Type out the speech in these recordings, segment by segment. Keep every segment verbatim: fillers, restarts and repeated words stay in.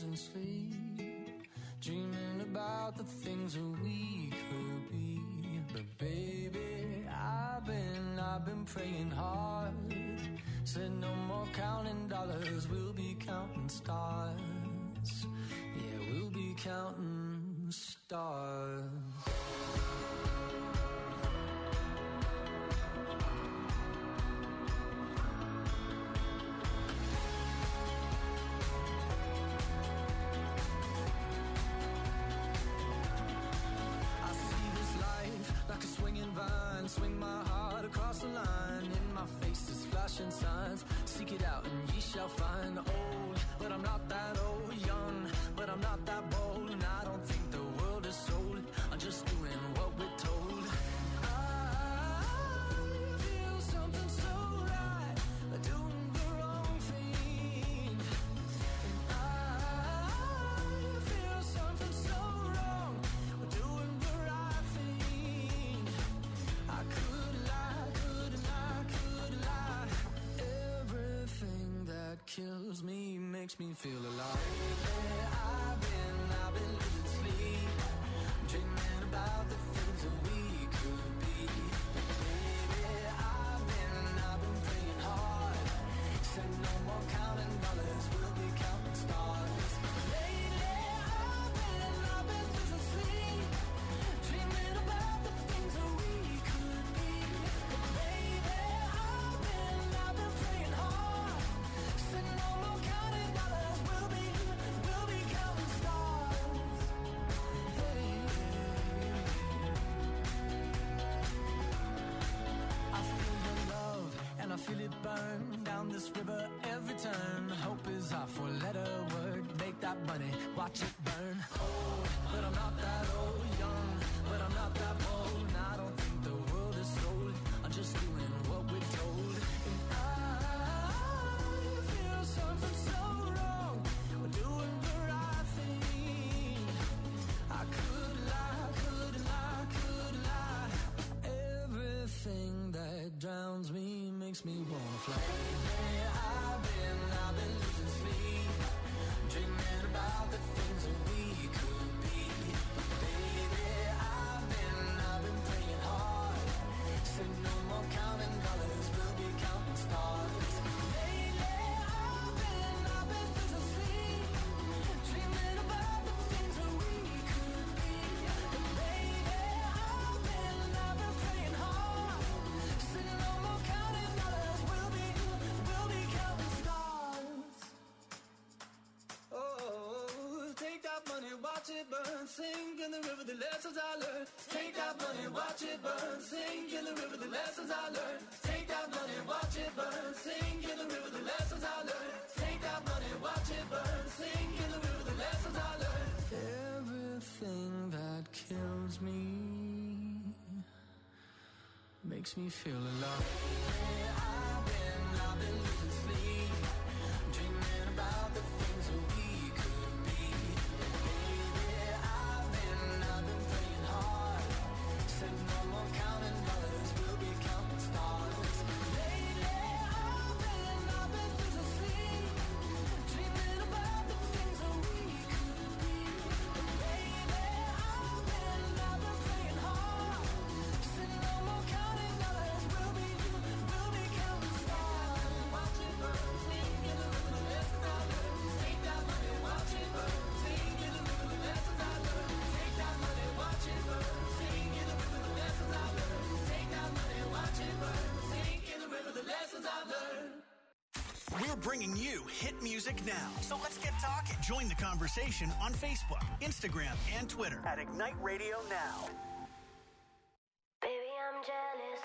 losing sleep, dreaming about the things that we could be. But baby, I've been, I've been praying hard. Said no more counting dollars, we'll be counting stars. Yeah, we'll be counting stars. Like a swinging vine, swing my heart across the line. In my face is flashing signs. Seek it out and ye shall find. Old, but I'm not that old. Young, but I'm not that bold. And I don't think the world is sold. I'm just doing what we're told. I feel something so right, doing the wrong thing. And I feel something so wrong, doing the right thing. I could lie, could lie, could lie. Everything that kills me makes me feel alive. Lately I've been, I've been losing sleep, dreaming about the things that we could be. Baby, I've been, I've been praying hard. Said no more counting dollars, we'll be counting stars. Lately I've been, I've been losing sleep, dreaming about the things that we could be. Baby, I've been, I've been praying hard. Said no more counting dollars, we'll be, we'll be counting stars. Hey. I feel your love and I feel it burn down this river every turn. Hope is our four-letter word. Make that money, watch it burn. Old, but I'm not that old. Young, but I'm not that bold. And I don't think the world is sold. I'm just doing what we're told. And I feel something so wrong, we're doing the right thing. I could lie, could lie, could lie. Everything that drowns me makes me wanna fly. Lately I've been, I've been losing sleep, dreaming about the things that we could be. Baby, I've been, I've been praying hard. Said no more counting dollars, we'll be counting stars. Lately I've been, I've been losing sleep, dreaming about the things that we could be. Baby, I've been, I've been praying hard. Said no more counting dollars, we'll be, we'll be counting stars. Oh, take that money, watch it burn, sink in the river, the lessons I learned. Take that money, watch it burn, sink in the river, the lessons I learned. Take that money, watch it burn, sink in the river, the lessons I learned. Take that money, watch it burn, sink in the river, the lessons I learned. Everything that kills me makes me feel alive. I've been, I've been losing sleep, dreaming about the things that we could be. Baby, I've been, I've been praying hard. Said no more counting dollars, we'll be counting stars. Lately I've been, I've been losing sleep, dreaming about the things that we could be. Baby, I've been, I've been praying hard. Said no more counting dollars, we'll be, we'll be counting stars. Watch it burn, sing in the river, the lessons I learned. Take that money, watch it burn, sing in the river, the lessons I learned. Take that money, watch it burn, sing in the river, the lessons I learned. Take that money, watch it burn, sing in the river, the lessons I learned. We're bringing you hit music now. So let's get talking. Join the conversation on Facebook, Instagram, and Twitter at Ignite Radio Now. Baby, I'm jealous.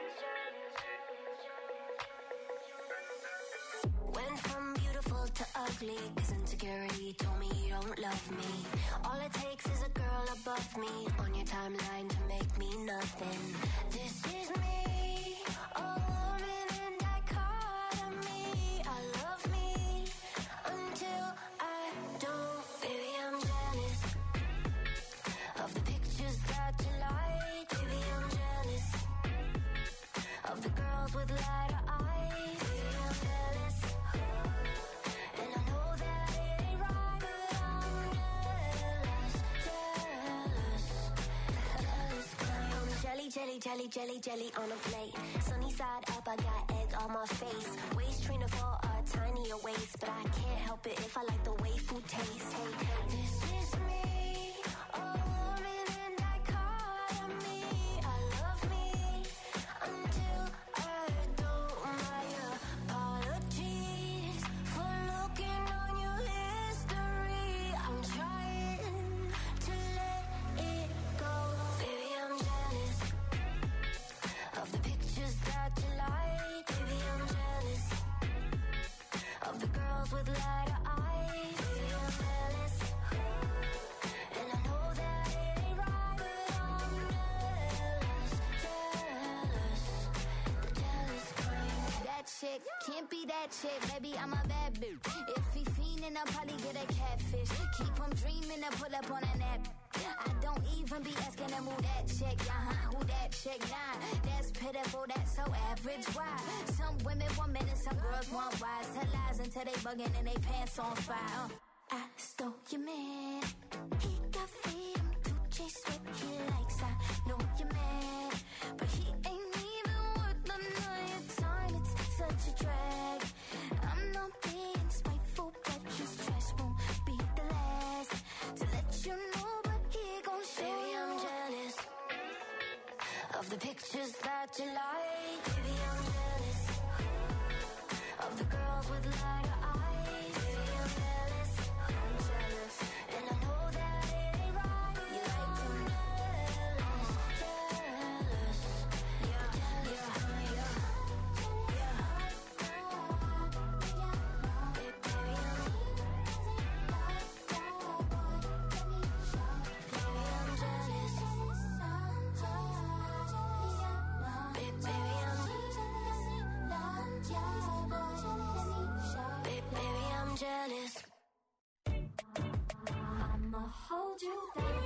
Went from beautiful to ugly, cause insecurity told me you don't love me. All it takes is a girl above me on your timeline to make me nothing. This is me, a woman in dichotomy. I love me until I don't. Baby, I'm jealous of the pictures that you like. Baby, I'm jealous of the girls with lighter eyes. Baby, I'm jealous, and I know that it ain't right, but jelly, jelly, jelly on a plate. Sunny side up, I got egg on my face. Waist trainer for a tinier waist, but I can't help it if I like the way food tastes. Hey, hey, this is me, a woman in dichotomy. I love me until I don't. My apologies for looking on your history. I'm trying to let it go. Baby, I'm jealous of the pictures that you like. Baby, I'm jealous of the girls with lighter eyes. Baby, I'm jealous, and I know that it ain't right, but I'm jealous, jealous, the jealous kind. That chick can't be that chick, baby, I'm a bad bitch. If he fiendin', I'll probably get a catfish. Keep him dreaming to pull up on a nap. I don't even be asking him who that chick, uh-huh, who that chick, nah. That's pitiful, that's so average, why? Some women want men and some girls want wise. Tell lies until they bugging and they pants on fire. I stole your man. He got freedom to chase what he likes. I know you're mad, but he ain't even worth the night of time. It's such a drag. I'm not being spiteful, but his trash won't be the last to let you know. But he gon' show. Baby, I'm jealous of the pictures that you like. Baby, I'm jealous of the girls with lighter eyes. Baby, I'm jealous, I'm jealous, and I know that it ain't right. You like them jealous, jealous, yeah, yeah, yeah, yeah. Baby, baby, I'm, baby, I'm jealous. Baby, baby, I'm, baby, baby, I'm jealous. I'ma hold you down.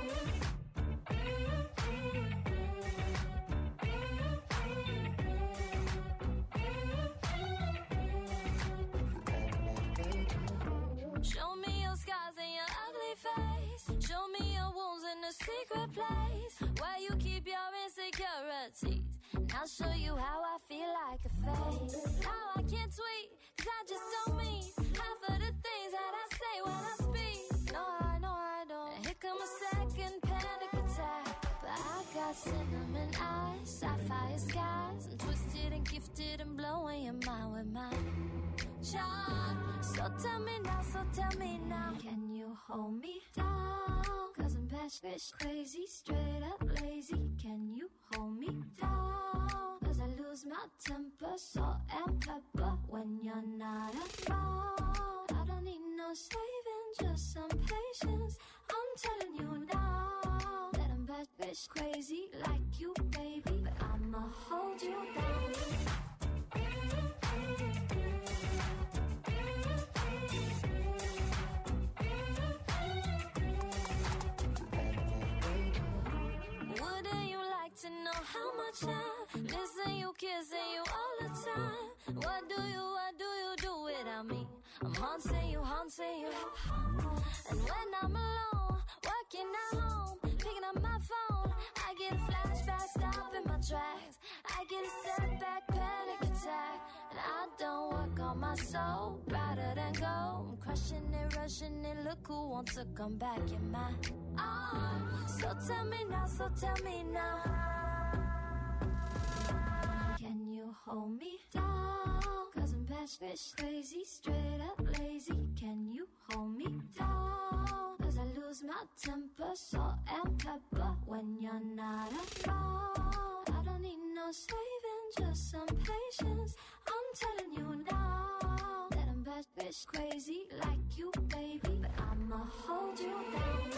Show me your scars and your ugly face. Show me your wounds in a secret place where you keep your insecurities. And I'll show you how I feel like a fake. How I can't tweet, cause I just don't mean half of the things that I say when I speak. No, I know I don't. And here come a second panic attack. But I got cinnamon eyes, sapphire skies. I'm twisted and gifted and blowing your mind with my charm. So tell me now, so tell me now, can you hold me down? Cause I'm batshit crazy, straight up lazy. Can you hold me down? Cause I lose my temper, salt and pepper when you're not around. I don't need no saving, just some patience. I'm telling you now that I'm batshit crazy like you, baby. But I'ma hold you down. Wouldn't you like to know how much I listen you, kissing you all the time? What do you, what do you do without me? I'm haunting you, haunting you. And when I'm alone, working at home, picking up my phone, I get a flashback, stopping my tracks. I get a setback, panic attack. And I don't work on my soul, rather than go. I'm crushing it, rushing it, look who wants to come back in my arms. So tell me now, so tell me now, can you hold me down? Cause I'm batshit crazy, straight up lazy. Can you hold me down? Cause I lose my temper, salt and pepper when you're not around. I don't need no saving, just some patience. I'm telling you now that I'm batshit crazy like you, baby. But I'ma hold you down.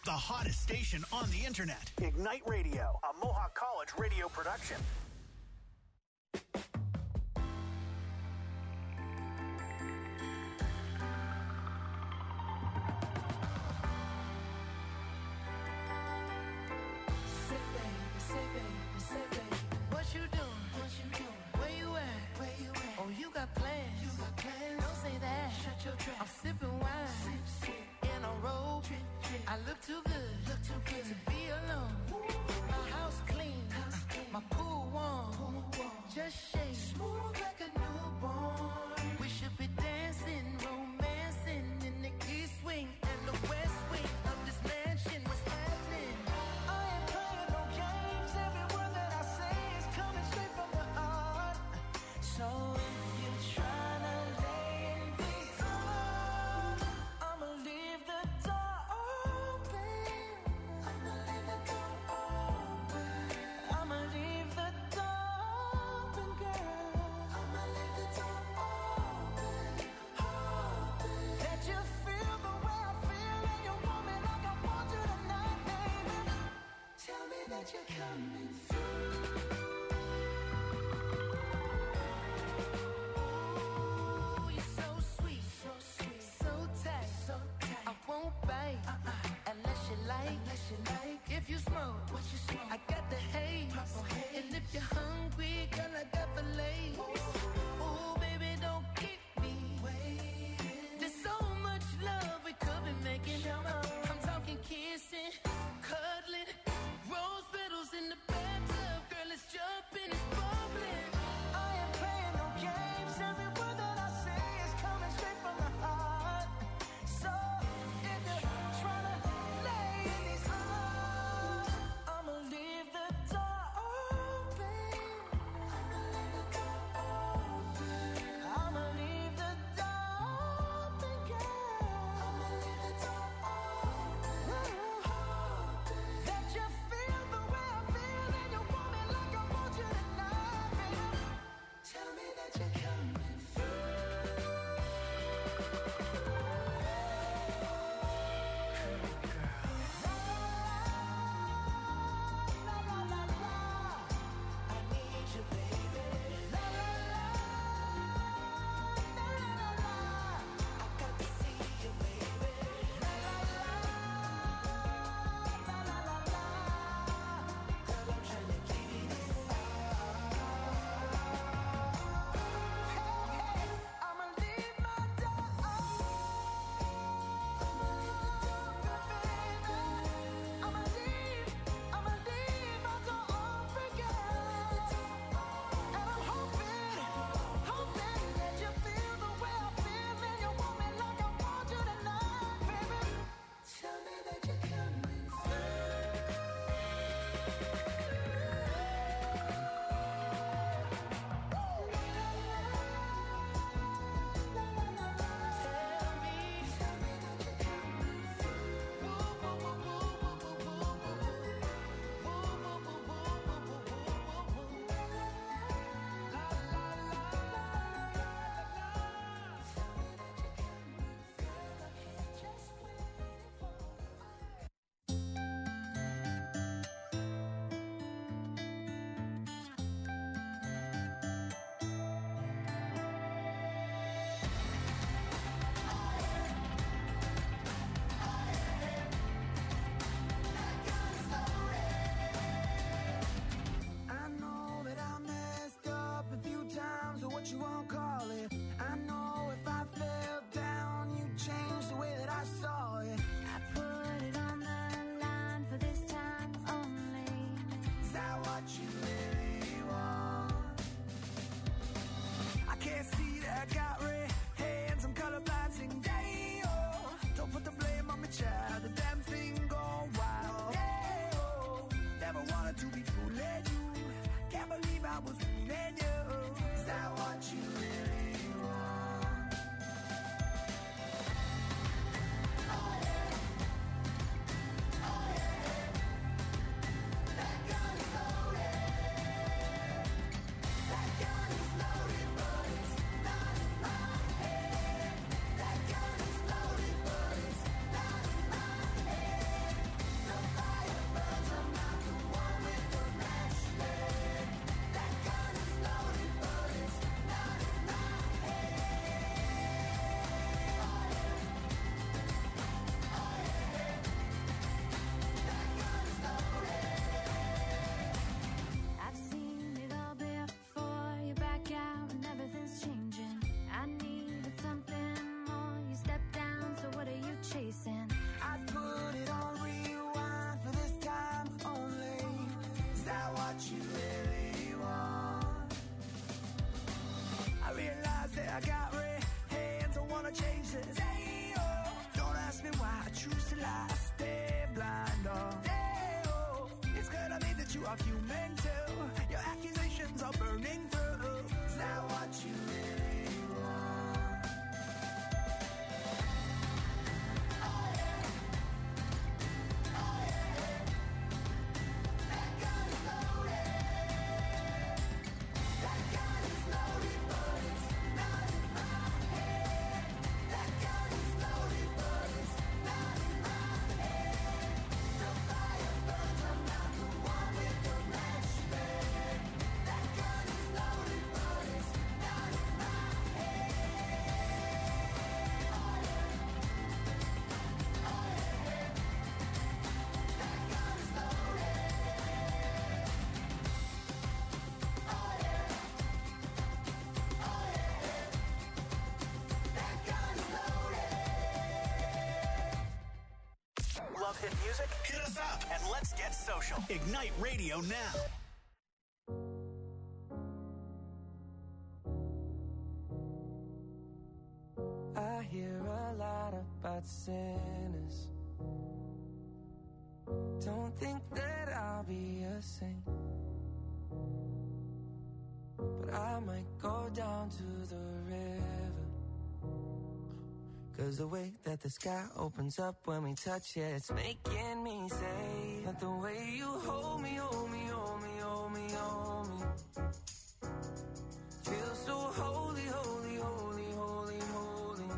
the hottest station on the internet. Ignite Radio, a Mohawk College radio production. I'm sipping wine sip, sip. in a robe. Trip, trip. I look too good, look too good to be alone. My house clean, house clean. My pool warm. pool warm. Just shake smooth like a newborn. We should be dancing, romancing in the east wing and the west wing of this mansion. What's happening? I ain't playing no games. Every word that I say is coming straight from the heart. So if you're trying to you're coming through. Ooh, you're so sweet, so sweet, so tight, so tight. I won't bite uh-uh. unless you like, unless you like. If you smoke, what you smoke? I got the haze. haze. And if you're hungry, girl, I got the lace. Ooh, baby, don't keep me waiting. There's so much love we could be making. I'm talking kissing, cuddling. Rose petals in the bathtub, girl, it's jumping, it's bubbling. I ain't playing no games. Every word that I say is coming straight from the heart. So if you're trying to lay in these arms, I'ma leave the door open. I'ma leave the door open. I'ma leave the door open, girl. I'ma leave the door open. That you feel the way I feel and you want me like I want you tonight, baby. Tell me that you're coming through. La la la la, I need you, baby. La la la, la la la, I got to see you, baby. La la la, la la la la. Girl, I'm trying to give you this love. Hey, hey, I'ma leave my door open. I'ma leave the door open, baby. I'ma leave, I'ma leave my door open, girl. And I'm hoping, hoping that you feel the way I feel and you want me like I want you tonight, baby. Tell me that you're coming I know that I messed up a few times, or what you won't call it. I know if I fell down, you'd change the way that I saw it. I put it on the line for this time only. Is that what you really want? I can't see that I got red hands, I'm colorblind, sing day, oh. Don't put the blame on me, child, the damn thing gone wild. Yeah, oh. Never wanted to be fooling you, can't believe I was fooling you. Is that what you really want? Oh yeah, oh yeah, that gun is loaded. That gun is loaded, but it's not in my hit music? Hit us up and let's get social. Ignite Radio now. I hear a lot about sinners. Don't think that I'll be a saint, but I might go down to the river. Cause the way that the sky opens up when we touch it, it's making me say that the way you hold me, hold me, hold me, hold me, hold me, feels so holy, holy, holy, holy, holy.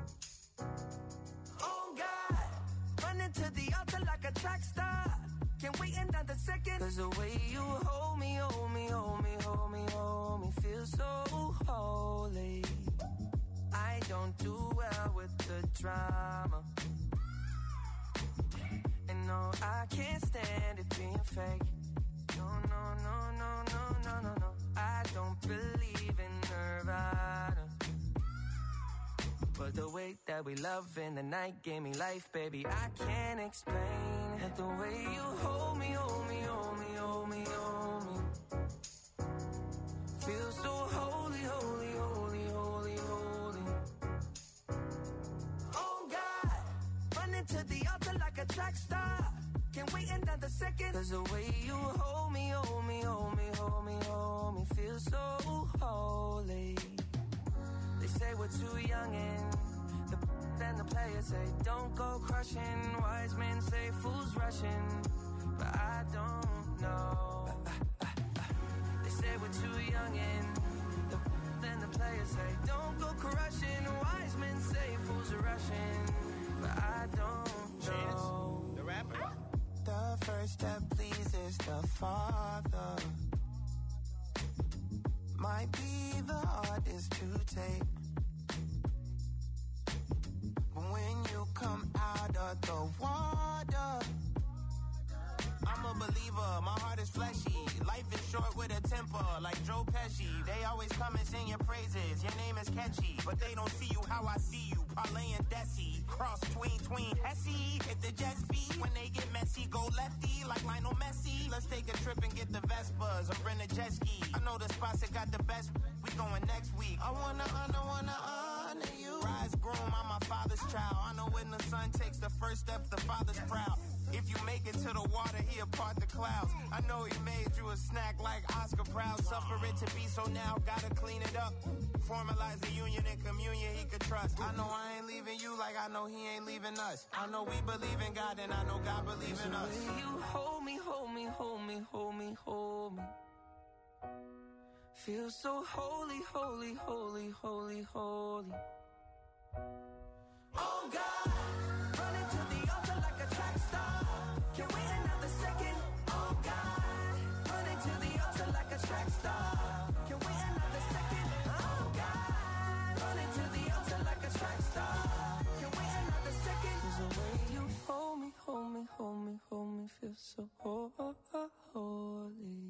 Oh God, running to the altar like a track star. Can't wait another second. Cause the way you hold me, hold me, hold me, hold me, hold me, feels so holy. I don't do well with the drama, and no, I can't stand it being fake. No, no, no, no, no, no, no, no. I don't believe in Nirvana, but the way that we love in the night gave me life, baby. I can't explain that the way you hold me, hold me, hold me, hold me, hold me, feels so holy, holy, holy, holy, holy. Oh God, running to the altar like a track star. Can't wait another second. Cause the way you hold me, hold me, hold me, hold me, hold me, feels so holy. They say we're too young and the then the players say don't go crushing. Wise men say fools rushing, but I don't know. They say we're too young and the then the players say don't go crushing. Wise men say fools are rushing, but I don't know. Chance, the rapper. The first step pleases the Father. Might be the hardest to take, but when you come out of the water, I'm a believer, my heart is fleshy. Life is short with a temper, like Joe Pesci. They always come and sing your praises, your name is catchy, but they don't see you how I see you. Parlay and Desi, cross tween, tween, Hesse. Hit the jet speed, when they get messy, go lefty, like Lionel Messi. Let's take a trip and get the Vespas, or rent a jet ski. I know the spots that got the best, we going next week. I wanna honor, wanna honor you. Rise groom, I'm my father's child. I know when the son takes the first step, the father's proud. If you make it to the water, he'll part the clouds. I know he made you a snack like Oscar Proud. Suffer it to be, so now gotta clean it up. Formalize the union and communion he could trust. I know I ain't leaving you like I know he ain't leaving us. I know we believe in God and I know God believes in us. You hold me, hold me, hold me, hold me, hold me, feel so holy, holy, holy, holy, holy. Oh God, running to the altar like a track star. Can't wait another second. Oh God, running to the altar like a track star. Can't wait another second. Oh God, running to the altar like a track star. Can't wait another second. Cause the way you hold me, hold me, hold me, hold me, feel so holy.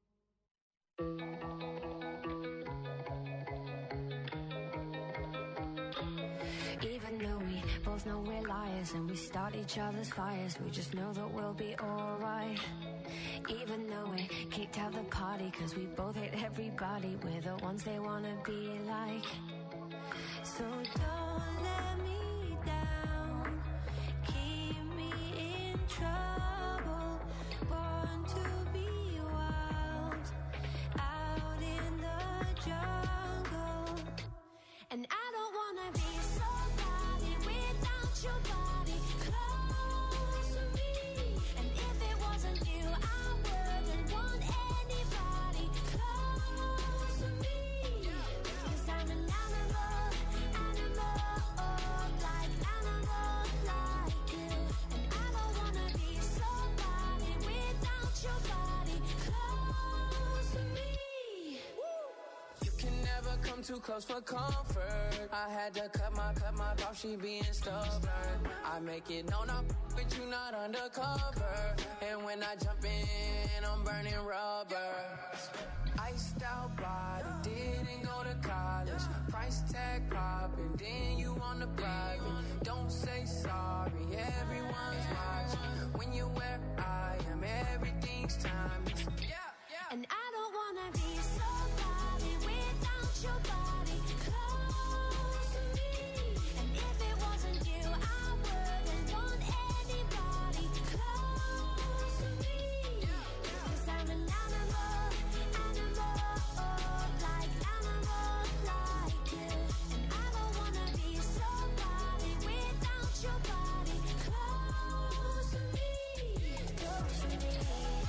Even though we both know we're liars and we start each other's fires, we just know that we'll be alright. Even though we kicked out the party cause we both hate everybody, we're the ones they wanna be like. So don't let me down, keep me in trouble, born to be wild, out in the jungle. And I don't wanna be somebody without your body close to me. And if it wasn't you, I wouldn't want anybody close to me. Cause I'm an animal, animal, like animal, like you. And I don't wanna be somebody without your body close to me. You can never come too close for comfort. I had to cut my, cut my off, she being stubborn. I make it known I'm with you, not undercover. And when I jump in, I'm burning rubber. Iced out body, didn't go to college. Price tag popping, then you on the private. Don't say sorry, everyone's watching. when you're where I am, everything's timeless. Yeah, yeah. And I don't wanna be somebody without your body close to me. And if it wasn't you, I wouldn't want anybody close to me. Cause I'm an animal, animal, like animal, like you. And I don't wanna be somebody without your body close to me, close to me.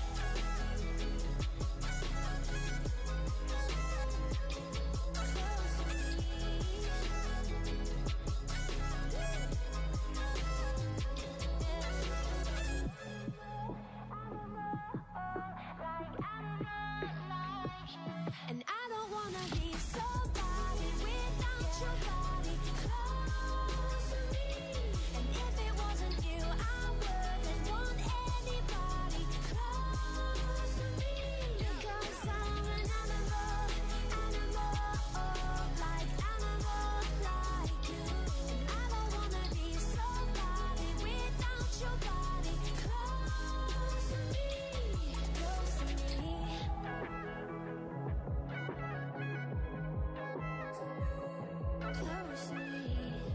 And I don't wanna be somebody without your body close to me. And if it wasn't you, I wouldn't want anybody close to me. Because I'm an animal, animal, like animal, like you. And I don't wanna be somebody without your body close to me, close to me. Close to me.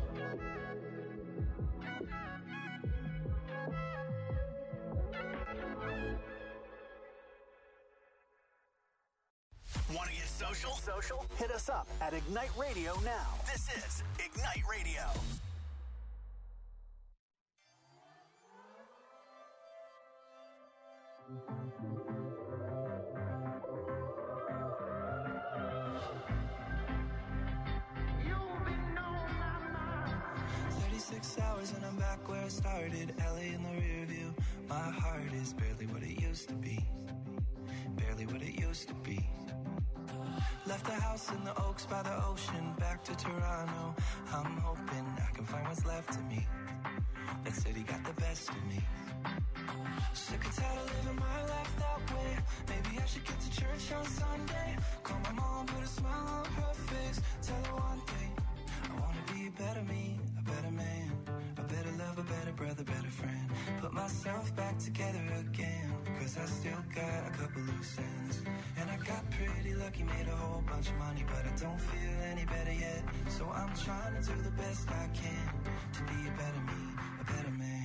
Want to get social? Social? Hit us up at Ignite Radio now. This is Ignite Radio. thirty-six hours and I'm back where I started. L A in the rear view. My heart is barely what it used to be. Barely what it used to be. Left the house in the Oaks by the ocean. Back to Toronto. I'm hoping I can find what's left of me. That city got the best of me. Sick and tired of living my life that way. Maybe I should get to church on Sunday. Call my mom, put a smile on her face. Tell her one thing, I wanna be a better me, a better man, a better love, a better brother, better friend. Put myself back together again, cause I still got a couple loose ends. And I got pretty lucky, made a whole bunch of money, but I don't feel any better yet. So I'm trying to do the best I can to be a better me, a better man.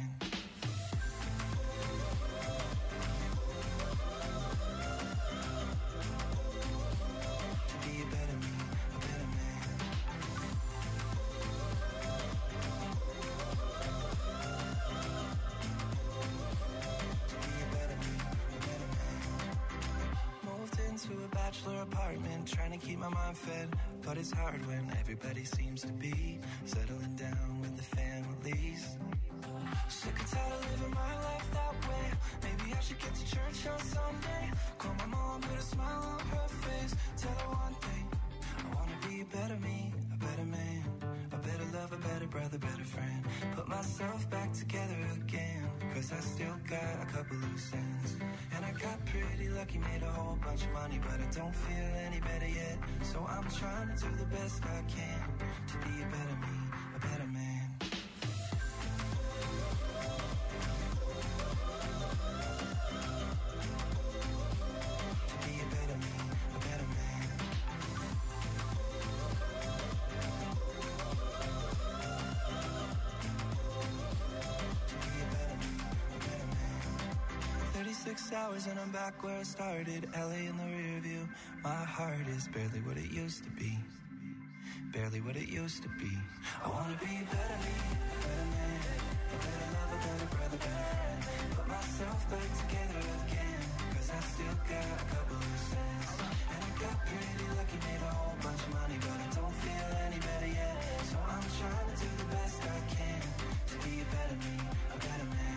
Apartment, trying to keep my mind fed, but it's hard when everybody seems to be settling down with the families. Sick and tired of living my life that way. Maybe I should get to church on Sunday. Call my mom, put a smile on her face. Tell her one thing, I wanna be a better me, a better man, a better love, a better brother, better friend. Put myself back together again, cause I still got a couple loose ends. And I got pretty lucky, made a whole bunch of money, but I don't feel any better yet. So I'm trying to do the best I can to be a better me, a better man. To be a better me, a better man. To be a better me, a better man. thirty-six hours and I'm back where I started. L A in the rear view. My heart is barely what it used to be. Barely what it used to be. I wanna be a better me, a better man, a better love, a better brother, better friend. Put myself back together again, cause I still got a couple loose ends. And I got pretty lucky, made a whole bunch of money, but I don't feel any better yet. So I'm trying to do the best I can to be a better me, a better man.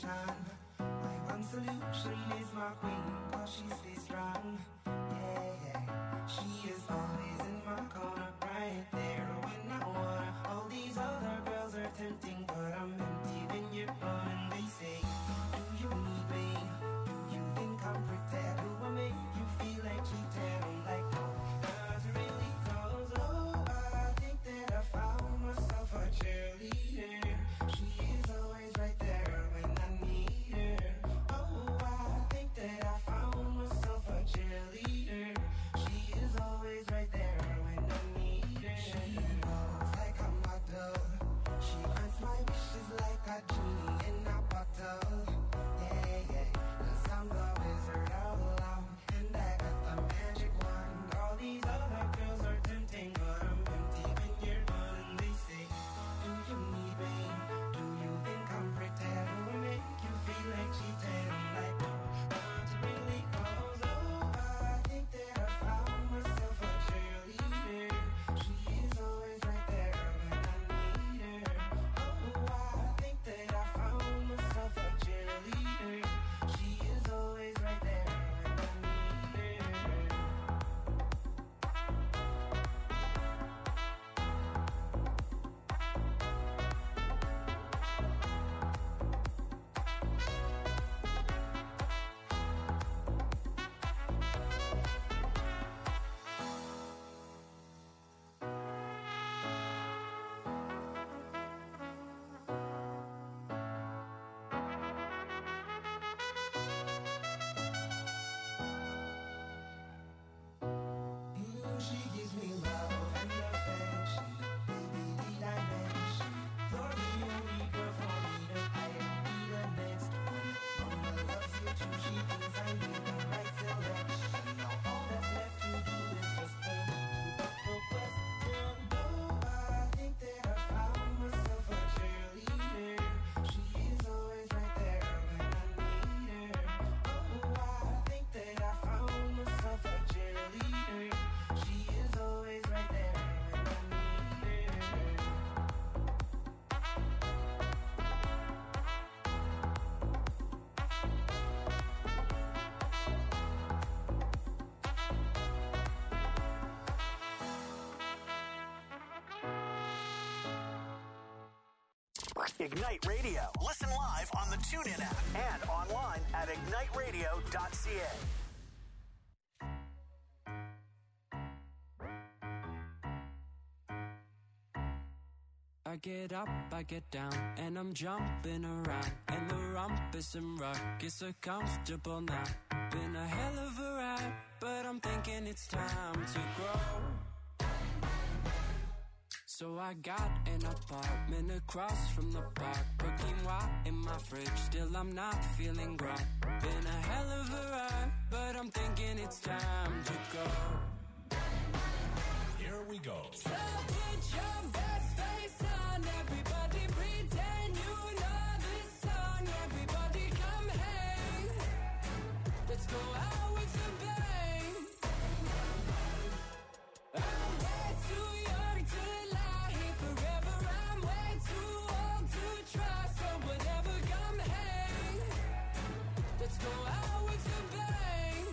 solution. My one solution is my queen, cause she stays strong. Yeah, yeah. She is always in my corner, right there when I wanna. All these other girls are tempting, but I'm empty when you're gone. And they say, do you need me? Do you think I'm pretty? Do I make you feel like cheating? I'm like, no, not really, cause oh, I think that I found myself a cheerleader. She is always right there when I need her. Oh, I think that I found myself a cheerleader. She is always right there when I need her. She knows like a model. She grants my wishes like a genie in a bottle. Yeah, yeah, 'cause I'm the wizard all along, and I got the magic wand. All these other girls are tempting, but I'm empty when you're gone. And they say, do you need me? Do you think I'm pretty? Do I make you feel like cheating? I'm like, no, not really, cause oh, I think that I found myself a cheerleader. She is always right there when I need her. Oh, I think that I found myself a cheerleader. She is always right there when I need her. Mm, she gives me love and affection. Baby, need I mention? You're the only girl for me to I don't be the next one. Mama loves you too. She thinks I made the right selection. Now all that's left to do is just the the question. Oh, I think that I found myself a cheerleader. She is always right there when I need her. Oh, I think that I found myself a cheerleader. She is always right there when I need her. Ignite Radio. Listen live on the TuneIn app and online at ignite radio dot c a. I get up, I get down, and I'm jumping around. And the rumpus and ruckus are comfortable now. Been a hell of a ride, but I'm thinking it's time to grow. So I got an apartment across from the park. Put quinoa in my fridge, still I'm not feeling right. Been a hell of a ride, but I'm thinking it's time to go. Here we go. So put your best face on, everybody pretend you know this song. Everybody come hang, let's go out with a bang. I'm way too young to lie here forever. I'm way too old to try, so whatever, come hang, let's go out with a bang.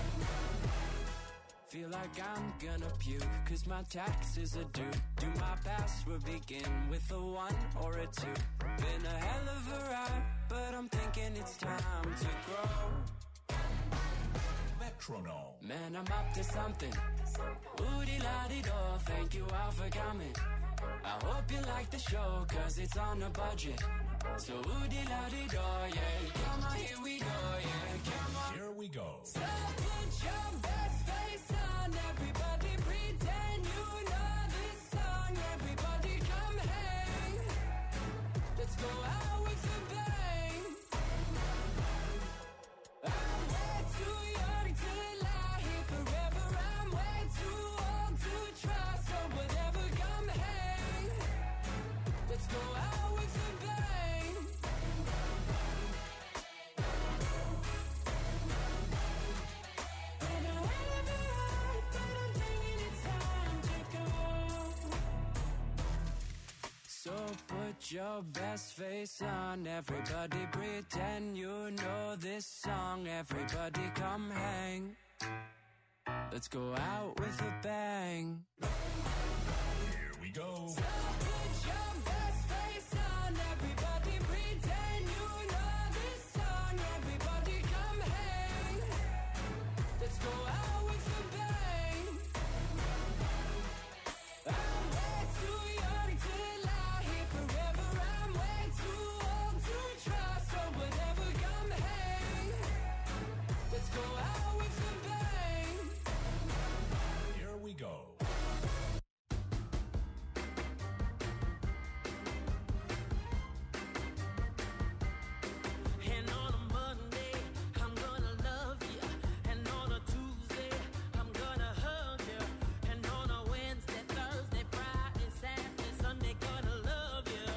Feel like I'm gonna puke, cause my taxes are due. Do my password begin with a one or a two? Been a hell of a ride, but I'm thinking it's time to grow. Metronome. Man, I'm up to something. Oodie-la-dee-do, thank you all for coming. I hope you like the show, cause it's on a budget. So oodie-la-dee-do, yeah. Come on, here we go, yeah. Come on. Here we go. So put your best face on, everybody pretend you know this song. Everybody come hang, let's go out with a bang. I'm way too young to lie here forever. I'm way too old to try, so whatever, come hang, let's go out with a bang. Been a hell of a ride, but I'm thinking it's time to go. So put Put your best face on. Everybody pretend you know this song. Everybody come hang. Let's go out with a bang. Here we go. So put your best face on. Everybody pretend you know this song. Everybody come hang. Let's go out with a bang. I'm way too young to lie here forever. I'm way too old to try. So whatever, come hang. Let's go out with a bang. Here we go. And on a Monday, I'm gonna love you. And on a Tuesday, I'm gonna hug you. And on a Wednesday, Thursday, Friday, Saturday, Sunday, gonna love you.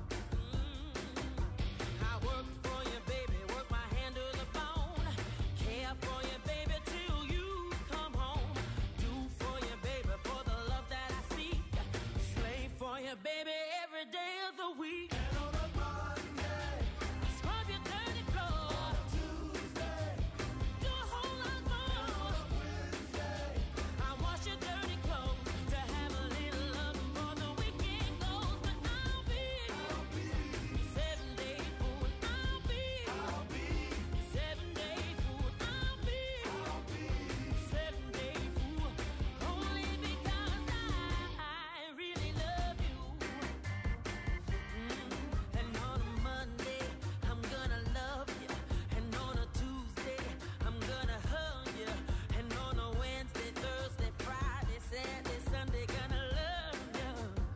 Mm. I work for you, baby, work my hand to the bone. Care for you, baby, till you come home. Do for you, baby, for the love that I seek. Slave for you, baby, every day of the week. And on a Monday, scrub your dirty floor. On a Tuesday, do a whole lot more. On a Wednesday, I wash your dirty clothes to have a little love before the weekend goes. But I'll be, I'll be seven day fool. I'll be, I'll be seven day fool. I'll be, I'll be seven day fool. Only because I really love you. Mm. And on a Monday, I'm gonna love you. And on a Tuesday, I'm gonna hug you. And on a Wednesday, Thursday, Friday, Saturday, Sunday, gonna love you.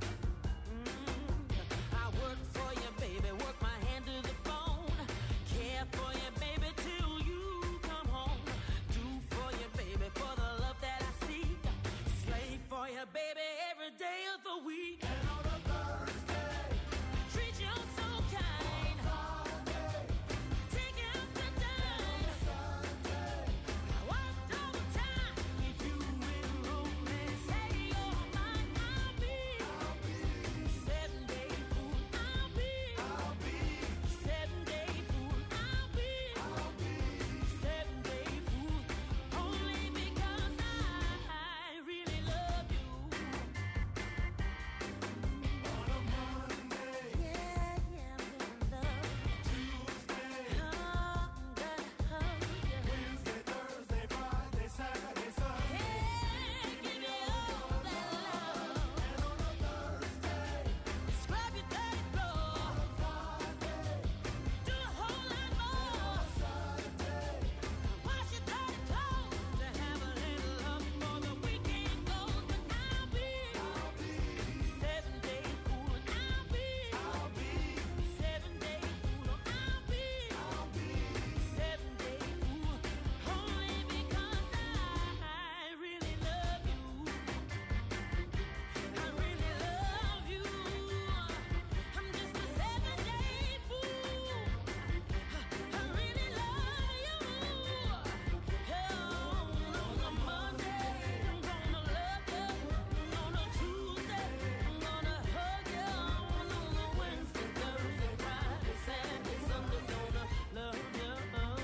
Mm. I work for you, baby, work my hand to the bone. Care for you, baby, till you come home. Do for you, baby, for the love that I seek. Slave for you, baby, every day of the week. And on a Thursday, treat you so kind. Take you out to dine. I worked overtime. If you will roll me, say you're mine. I'll be, I'll be seven day fool. I'll be, I'll be seven day fool. I'll be, I'll be seven day fool. Only because I really love you. On a Monday, yeah, yeah, I'm gonna love you. Tuesday, I'm gonna hug you. Wednesday, Thursday, Friday, Saturday, Sunday. Yeah, give me all that love. And on a Thursday, scrub your dirty floor. On a Friday, do a whole lot more. On Saturday, wash your dirty clothes to have a little love before the weekend goes. But I'll be, I'll be seven day fool. I'll be, I'll be seven day fool. I'll be, I'll be seven day fool. Only because I really love you. I really love you. I'm just a seven day fool. I really love you. On a Monday, I'm gonna love you. On a Tuesday, I'm gonna hug you. On a Wednesday, Thursday, Friday, Saturday, Sunday, gonna love you. And on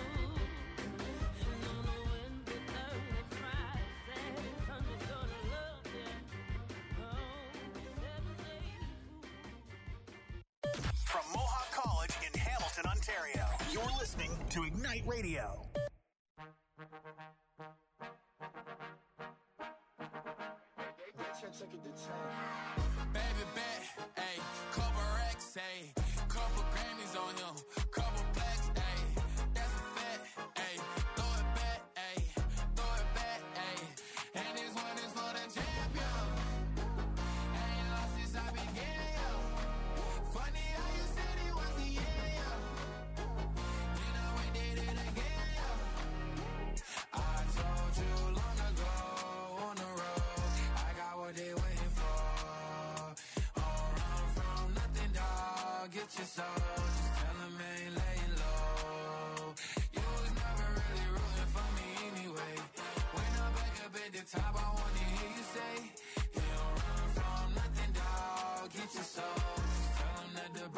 a Wednesday, Thursday, Friday, Saturday, Sunday, gonna love you. Oh, seven days. From Mohawk College in Hamilton, Ontario, you're listening to Ignite Radio. Baby bet, ayy, couple racks, ayy, couple Grammys on him, couple blacks, ayy, that's a fact, ayy, throw it back, ayy, throw it back, ayy, and this one is for the champion, ain't lost since I began, yo, funny how you said it was the end, yo, then I went did it again, yo, I told you long ago on the road, I got what they waiting for. Don't run from nothing, dog. Get your soul. Just tell them ain't laying low. You was never really rooting for me anyway. When I'm back up at the top, I wanna hear you say, you don't run from nothing, dog. Get your soul. Just tell them that the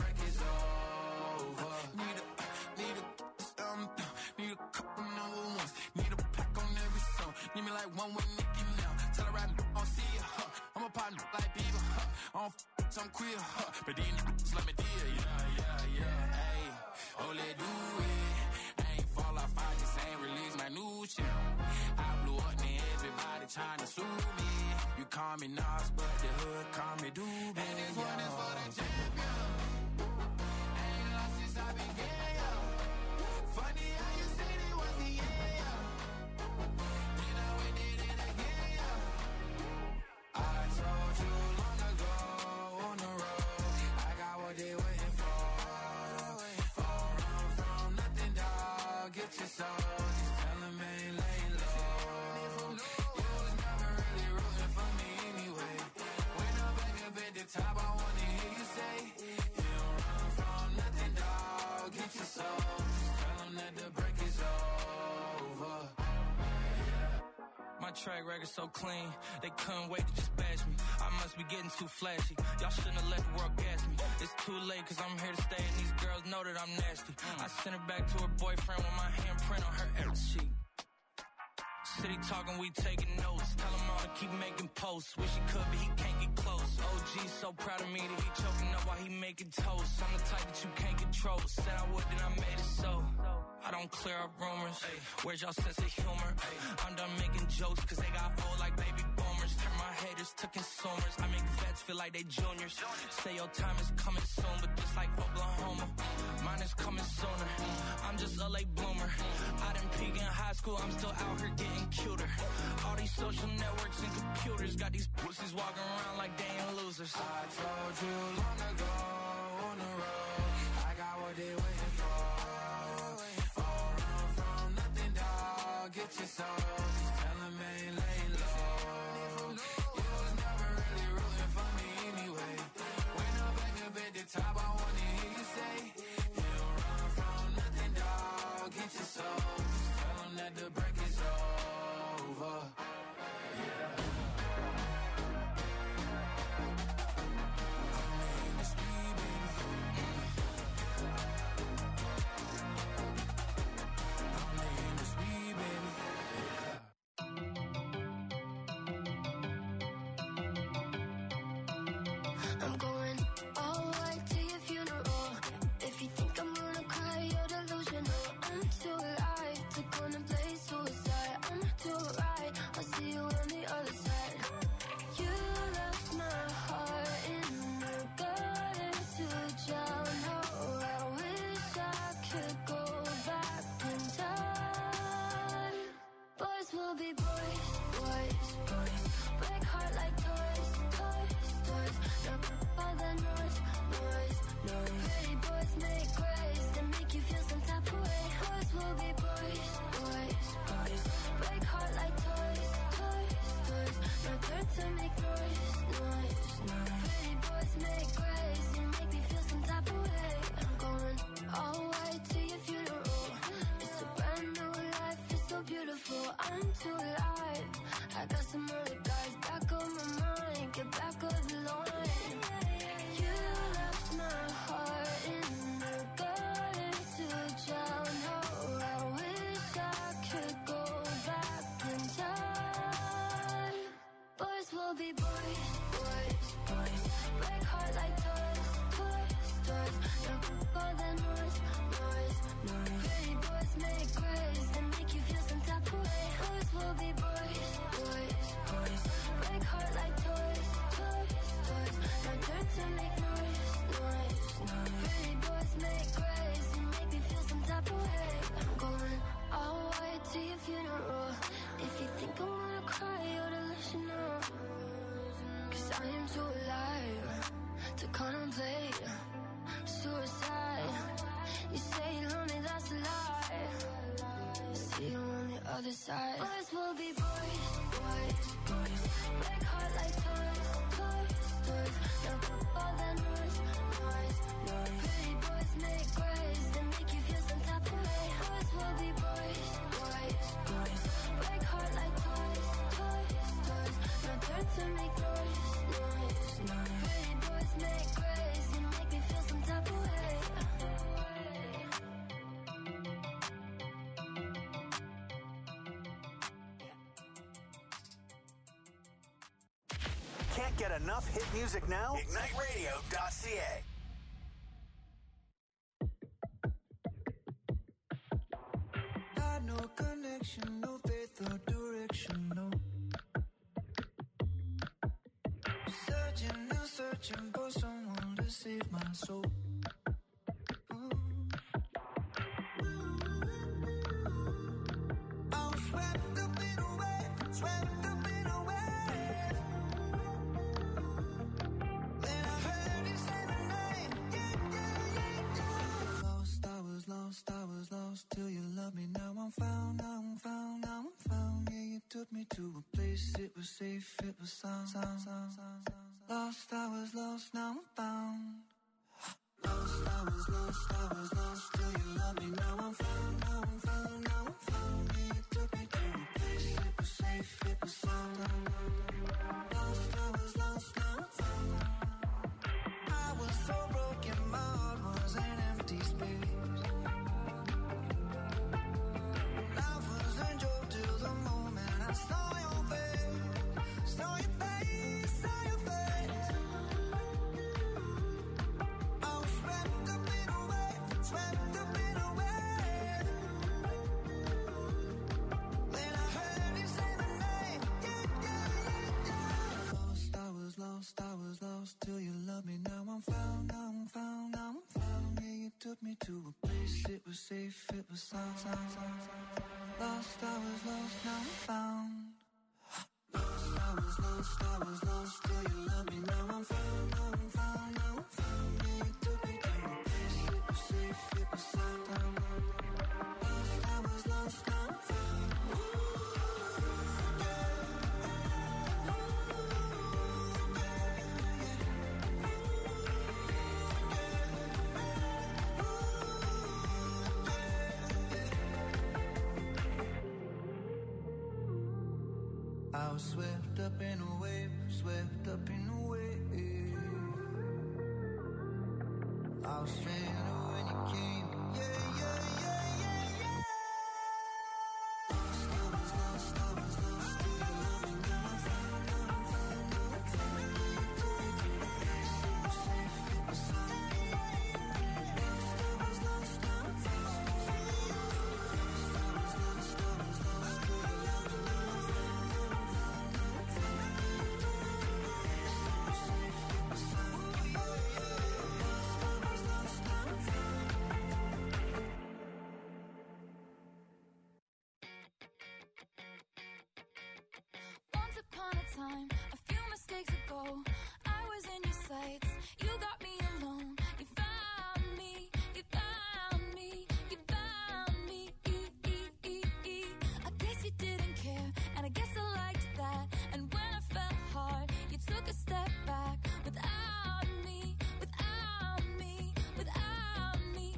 like one with Nicki now. Tell her I don't see it, huh? I'm a partner like Bieber, huh? I don't f***, I'm queer, huh? But these n***s let me deal, yeah, yeah, yeah. Hey, oh, let do it. I ain't fall off, I just ain't release my new shit. I blew up, and everybody trying to sue me. You call me Nas, but the hood call me Doobie. And this one is for the champion. I ain't lost since I began, yo. Funny how you said it was the end, yo. Then I went did it again, yo. I told you long ago on the road, I got what they waiting for. For run from nothing, dog. Get your soul. Just tell them ain't laying low. You was never really rooting for me anyway. When I'm back up at the top, I wanna hear you say, you don't run from nothing, dog. Get your soul. Just tell them that the break is over. My track record so clean, they couldn't wait to just bash me. I must be getting too flashy. Y'all shouldn't have let the world gas me. It's too late cause I'm here to stay and these girls know that I'm nasty. I sent her back to her boyfriend with my handprint on her ass sheet. City talking, we taking notes. Tell him all to keep making posts. Wish he could, but he can't get close. O G so proud of me that he choking up while he making toast. I'm the type that you can't control. Said I would, then I made it so. I don't clear up rumors. Where's y'all sense of humor? I'm done making jokes cause they got old like baby boomers. Turn my haters to consumers. I make vets feel like they juniors. Say your time is coming soon, but just like Oklahoma, mine is coming sooner. I'm just a late bloomer. I didn't peak in high school, I'm still out here getting cuter. All these social networks and computers got these pussies walking around like they ain't losers. I told you long ago on the road, I got what they waiting for. For run from nothing, dog. Get your soul. Just tell them ain't laying low. You was never really rooting for me anyway. When I'm back up at the top, I wanna hear you say, you don't run from nothing, dog. Get your soul. Just tell them that the break is over. Yeah. I'm going all white to your funeral. If you think I'm gonna cry, you're delusional. I'm too alive to contemplate suicide. I'm too right, I'll see you on the other side. You left my heart in the gutter to drown. Oh, I wish I could go back in time. Boys will be boys, boys, boys. Break heart like toys, toys, toys. No, all the noise, noise, noise. Pretty boys make grace that make you feel some type of way. Boys will be boys, boys, boys. Break heart like toys, toys, toys. No turn to make noise, noise, noise. Pretty boys make grace and make me feel some type of way. I'm going all white to your funeral. It's a brand new life, it's so beautiful. I'm too alive. I got some other guys back on my mind. Get back on the line. You left my heart in the gutter to drown. Oh, I wish I could go back in time. Boys will be boys, boys, boys. Break heart like toys, toys, toys. No, all the noise, noise, noise. Pretty boys make grace and make you feel some type of way. Boys will be boys, boys, boys. Break heart like toys, toys, toys. No turn to make noise, noise, noise. Pretty boys make grace and make me feel some type of way. I'm going all white to your funeral. If you think I'm gonna cry, you're delusional. Cause I am too alive to contemplate suicide. You say you're lonely, that's a lie. See you on the other side. Boys will be boys, boys, boys. Break heart like toys, toys, toys. No, all the noise, noise, noise. Pretty boys make grace and make you feel some type of way. Boys will be boys, boys, boys. Break heart like toys, toys, toys. No turn to make noise, noise, noise. Pretty boys make grace and make me feel some type of way. get enough hit music now? ignite radio dot c a. Had no connection, no faith or direction, no. Searching and searching for someone to save my soul. I'm swept up in a wave, swept up in a wave. Then I heard you say my name, yeah, yeah, yeah, yeah. Lost, I was lost, I was lost till you loved me. Now I'm found, now I'm found, now I'm found. Yeah, you took me to a place, it was safe, it was sound, sound, sound, sound, sound. Lost, I was lost, now I'm found. Lost, I was lost, I was lost till you loved me. Now I'm found, now I'm found, now I'm found. Yeah, you took me to a place, it was safe, it was sound. Lost, I was lost, now I'm found. I was so broken, my heart was an empty space. Life was a joke till the moment I saw your face, saw your face, saw your face. I was swept up in a wave, swept up in a wave. Then I heard you say my name, yeah, yeah, yeah, yeah. Lost, I was lost, I was lost till you loved me. Now I'm found, now I'm found, now I'm found. Yeah, you took me to a place, it was safe, it was sound, sound, sound, sound. Lost, I was lost, now I'm found. Lost, I was lost, I was lost till you loved me. Now I'm found, now I'm found, now I'm found. Yeah, you took me to a place, it was safe, it was sound, sound. Lost, I was lost, now I'm found. I was swept up in a wave, swept up in a wave. I was stranded when you came, yeah, yeah, yeah, yeah, yeah. Lost, I was lost, I was lost till you loved me. Now I'm found, now I'm found, now I'm found. Yeah, you took me to a place, it was safe, it was sound. Lost, I was lost, now I'm found. Lost, I was lost, I was lost till you loved me. Now I'm found, now I'm found, now I'm found. Yeah, you took me to a place, it was safe, it was sound. Lost, I was lost, now I'm found. Once upon a time, a few mistakes ago, I was in your sights. You got me alone. You found me. You found me. You found me. I guess you didn't care, and I guess I liked that. And when I fell hard, you took a step back. Without me, without me, without me.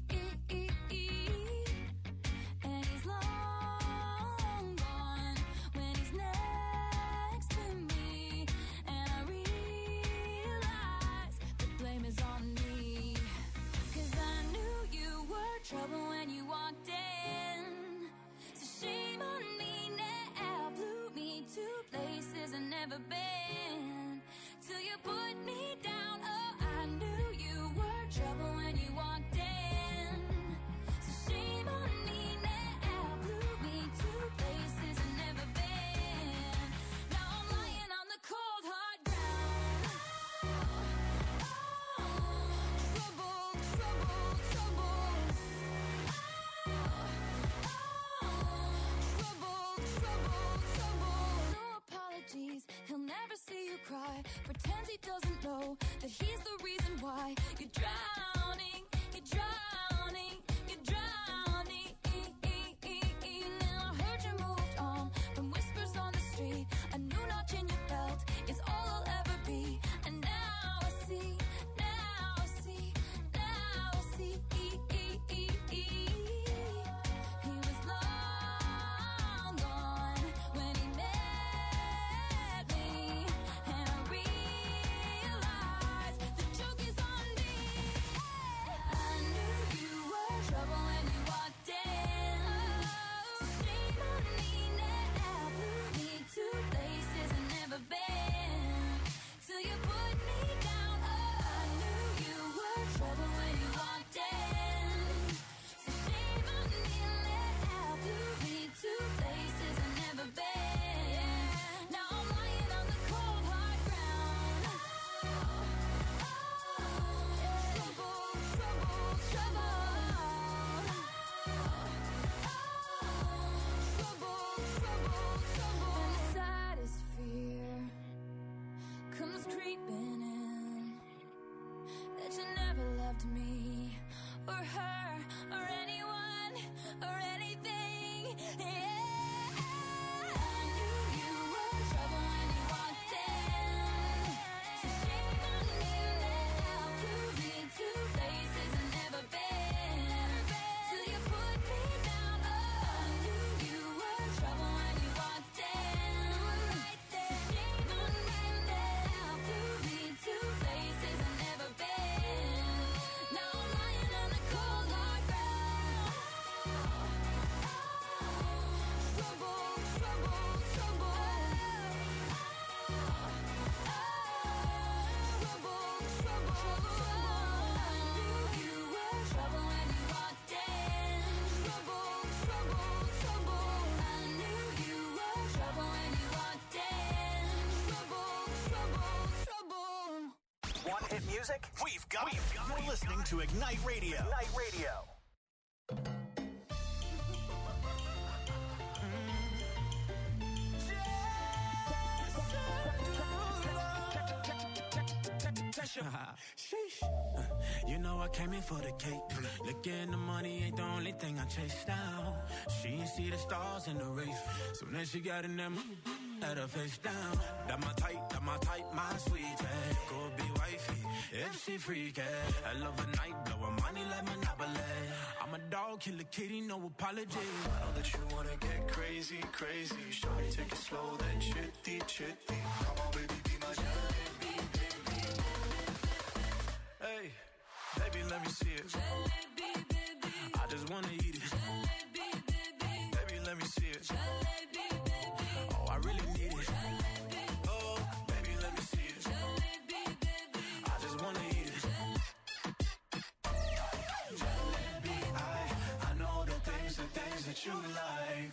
And he's long gone when he's next to me. And I realize the blame is on me. 'Cause I knew you were trouble when you walked in. So shame on me now, flew me to places I've never been. Till you put me down, oh, I knew you were trouble when you walked in. So shame on me now, flew me to places I've never been. Now I'm lying on the cold hard ground. Oh, trouble, trouble, trouble. Trouble, trouble, trouble. No apologies, he'll never see you cry. Pretends he doesn't know that he's the reason why you're drowning, you're drowning, you're drowning. Now I heard you moved on from whispers on the street. A new notch in your belt is all I'll ever be. And now I see, now I see, now I see. He was long gone when he met me. And I realized hit music? We've got it. You're listening to Ignite Radio. Ignite Radio. Sheesh. Uh, you know I came in for the cake. Looking the money ain't the only thing I chase down. She ain't see the stars in the race. So then she got in them, let her face down. That my type, that my type, my sweet tag. Go be wifey, if she freaky. I love a night, blow her money like Monopoly. I'm a dog, kill a kitty, no apology. I know that you wanna get crazy, crazy. Shawty, take it slow, then chitty, chitty. Come on, baby, be my jalebi, baby. Hey, baby, let me see it. Jalebi, baby. I just wanna eat it. Jalebi, baby. Baby, let me see it. Jalebi, baby. Oh, I really need it. Jalebi. Oh, baby, let me see it. Jalebi, baby. I just wanna eat it. Jalebi, I, I know the things, the things that you like.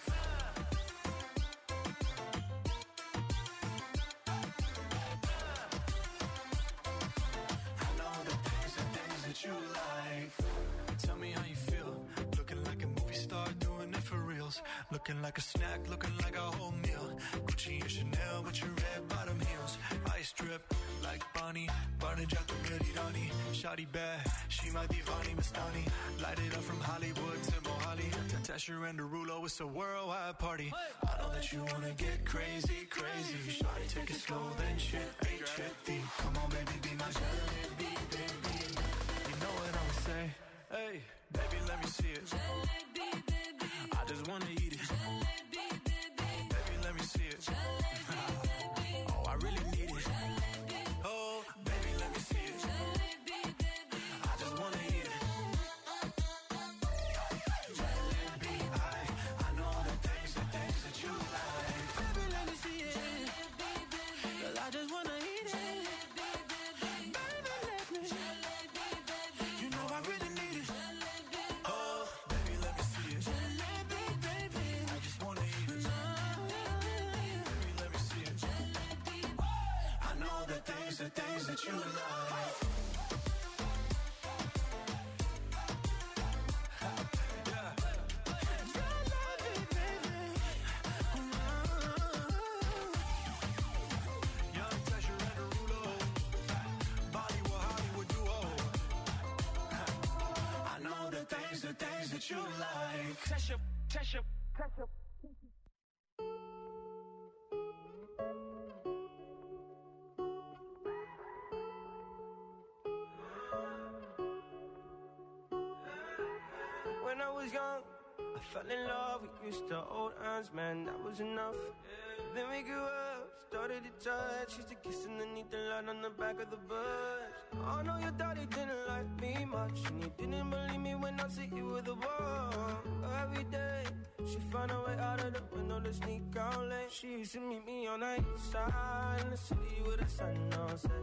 You like. Tell me how you feel. Looking like a movie star, doing it for reals. Looking like a snack, looking like a whole meal. Gucci and Chanel with your red bottom heels. Ice drip like Bonnie. Barnage out the Merirani. Shawty bad, she my divani Mastani. Light it up from Hollywood to Mohali. Tasha and Derulo, it's a worldwide party. I know that you wanna get crazy, crazy. Shawty, take it slow, then chitty, chitty. Come on, baby, be my jalebi, baby. Know what I'ma say? Hey, baby, let me see it. Jalebi, baby. I just wanna eat it. Jalebi, baby. Baby, let me see it. Jalebi, oh, I really need it. Jalebi. Oh, baby, let me see it. Jalebi, baby. I just wanna eat it. Jalebi, I, I know the things, the things that you like. Baby, let me see it. Jalebi, baby. 'Cause I just wanna eat it. Jalebi, baby. Baby, let me. Jalebi, baby. You know I really need it. Jalebi. Oh, baby, let me see it. Jalebi, baby. I just wanna eat it. Baby, let me see it. I know the things, the things that you like. The things that you like. Tasha, Tasha, Tasha. When I was young, I fell in love. We used to hold hands, man, that was enough. Then we grew up, started to touch. Used to kiss underneath the light on the back of the bus. I know your daddy didn't like me much, and he didn't believe me when I said you were the one. Every day, she found a way out of the window to sneak out late. She used to meet me on the east side in the city with the sun on set.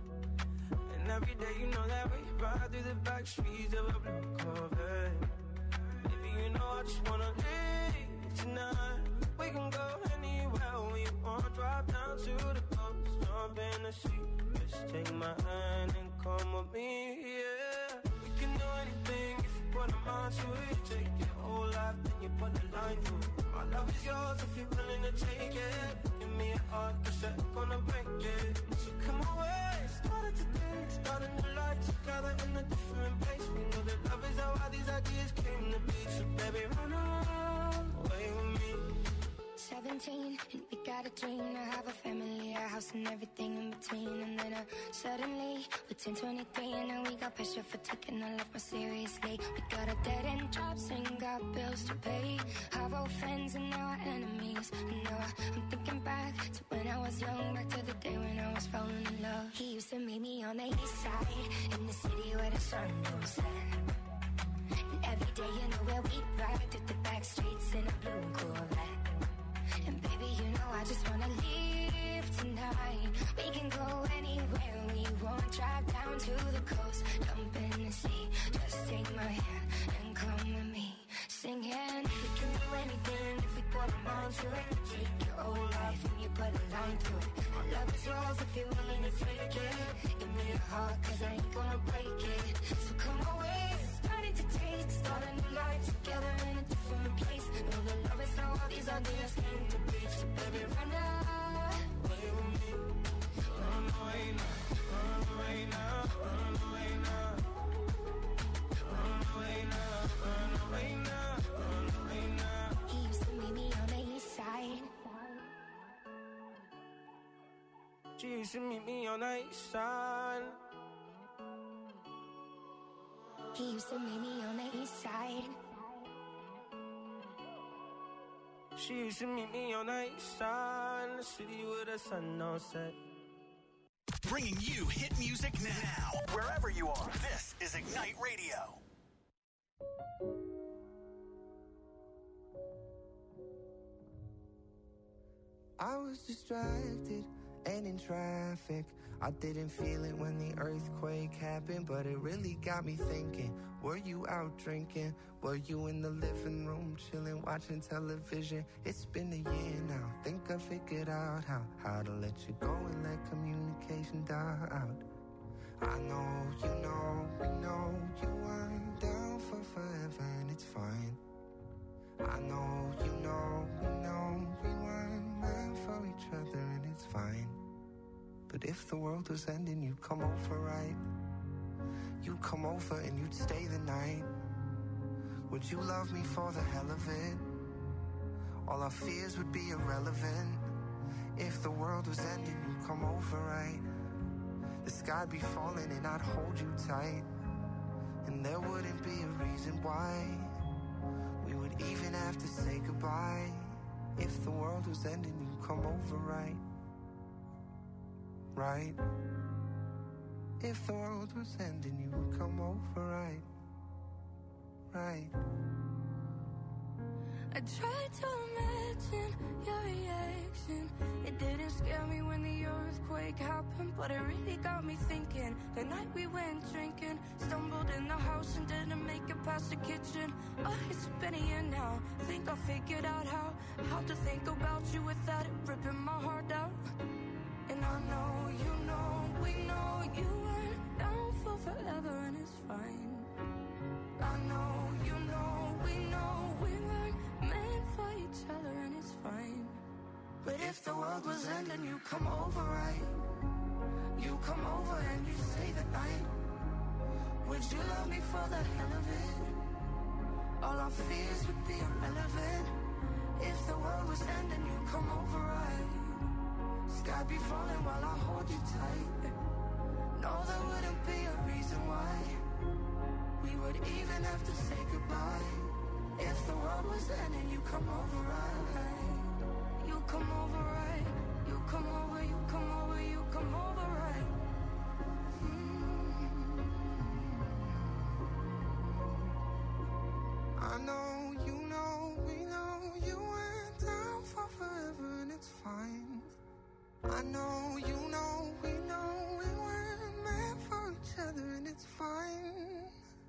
And every day, you know that we ride through the back streets of a blue Corvette. Baby, you know I just wanna leave tonight. We can go anywhere we want. Drive down to the coast, jump in the sea. Just take my hand and come with me, yeah. We can do anything if you put a mind to it. Take your whole life, then you put a line through it. My love is yours if you're willing to take it. Give me a heart, cause I'm gonna break it. So come away, started today, start a new life together in a different place. We know that love is how all these ideas came to be. So baby, run away with me. seventeen, and we got a dream to have a family, a house and everything in between. And then uh, suddenly, we're ten, twenty-three, and now we got pressure for taking our life more seriously. We got a dead end jobs and got bills to pay. Our old friends and now our enemies. And now I'm thinking back to when I was young, back to the day when I was falling in love. He used to meet me on the east side, in the city where the sun don't set. And every day, you know where we ride through the back streets in a blue Corvette. And baby, you know I just wanna leave tonight. We can go anywhere we want. Drive down to the coast, jump in the sea. Just take my hand and come with me. Singing, we can do anything if we put our mind to it. Take your whole life and you put a line through it. My love is yours if you're willing to take it. Give me me your heart, cause I ain't gonna break it. So come away, starting to taste, start a new life together in a different place. Know the love is how all these ideas came to be. So baby, run away with me. Run away now, run away now, run away now. Run away now, run away now, run away now. He used to meet me on the east side. She used to meet me on the east side. He used to meet me on the east side. She used to meet me on the east side, in the city where the sun don't set. Bringing you hit music now, wherever you are. This is Ignite Radio. I was distracted and in traffic. I didn't feel it when the earthquake happened, but it really got me thinking. Were you out drinking? Were you in the living room chilling, watching television? It's been a year now. Think I figured out how, how to let you go and let communication die out. I know, you know, we know you weren't down for forever and it's fine. I know, you know, we know we weren't meant for each other and it's fine. But if the world was ending, you'd come over, right? You'd come over and you'd stay the night. Would you love me for the hell of it? All our fears would be irrelevant. If the world was ending, you'd come over, right? The sky'd be falling and I'd hold you tight. And there wouldn't be a reason why we would even have to say goodbye. If the world was ending, you'd come over, right? Right? If the world was ending, you would come over, right? Right? I tried to imagine your reaction. It didn't scare me when the earthquake happened, but it really got me thinking. The night we went drinking, stumbled in the house and didn't make it past the kitchen. Oh, it's been a year now. Think I figured out how How to think about you without it ripping my heart out. And I know, you know, we know you weren't down for forever and it's fine. I know, you know, we know we weren't meant for each other and it's fine. But if the world was ending, you come over, right? You come over and you stay the night. Would you love me for the hell of it? All our fears would be irrelevant. If the world was ending, you come over, right? Sky be falling while I hold you tight. No, there wouldn't be a reason why we would even have to say goodbye. If the world was ending, you come over, right? You come over, right? You come over, you come over, you come over, right? Mm-hmm. I know, you know, we know you went down for forever and it's fine. I know, you know, we know we weren't meant for each other and it's fine.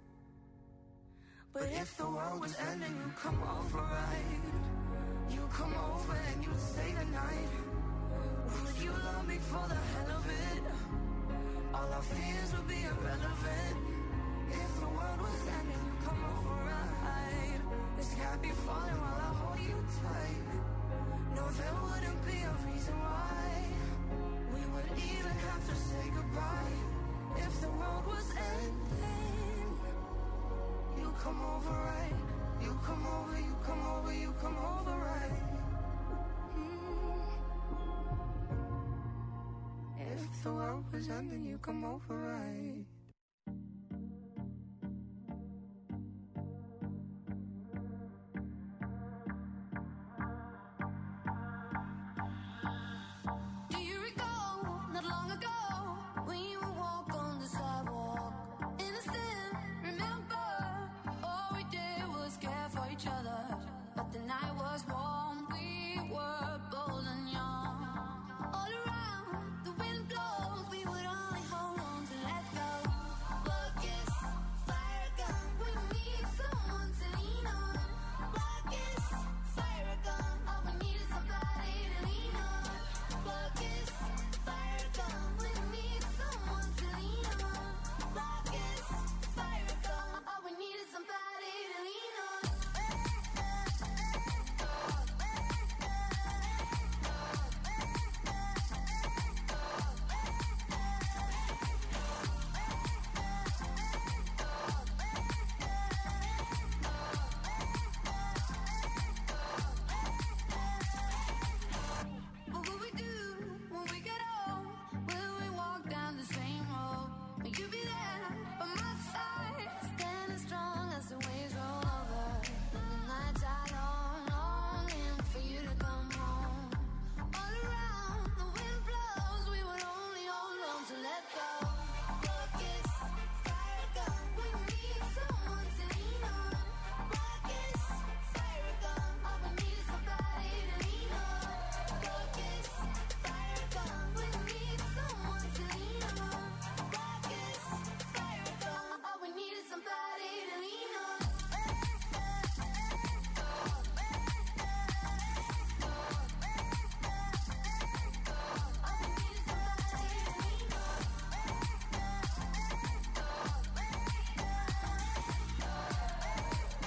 But if the world was ending, you come over, right? You come over and you'd stay the night. Would you love me for the hell of it? All our fears would be irrelevant. If the world was ending, you come over, right? The sky be falling while I hold you tight. No, there wouldn't be a reason why we would even have to say goodbye. If the world was ending, you come over, right? You come over, you come over, you come over, right? Mm. If the world was ending, you come over, right?